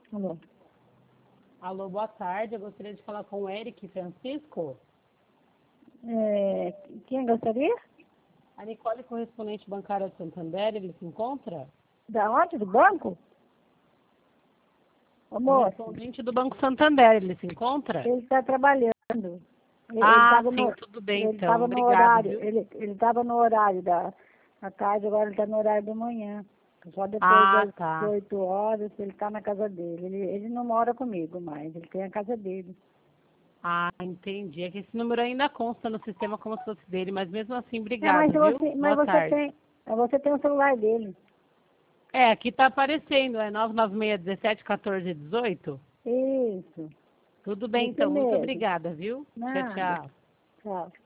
Alô? Alô, boa tarde. Eu gostaria de falar com o Eric Francisco. Quem gostaria? A Nicole, correspondente bancária de Santander, ele se encontra? Da onde? Do banco? Ô, moço, Correspondente do Banco Santander, ele se encontra? ele está trabalhando. Ele Ah, estava sim, no, tudo bem, ele então. tava no Obrigado, horário, viu? ele estava no horário da tarde, agora ele está no horário da manhã. Só depois Ah, das tá. 8 horas ele está na casa dele. Ele não mora comigo mais, ele tem a casa dele. Ah, entendi. É que esse número ainda consta no sistema como se fosse dele, mas mesmo assim, Mas obrigado, viu? Boa tarde. você tem o celular dele. É, aqui tá aparecendo, é 996-17-14-18. Isso, Tudo bem, esse então. Muito mesmo. obrigada, viu? Tchau, Nada. tchau. Tchau.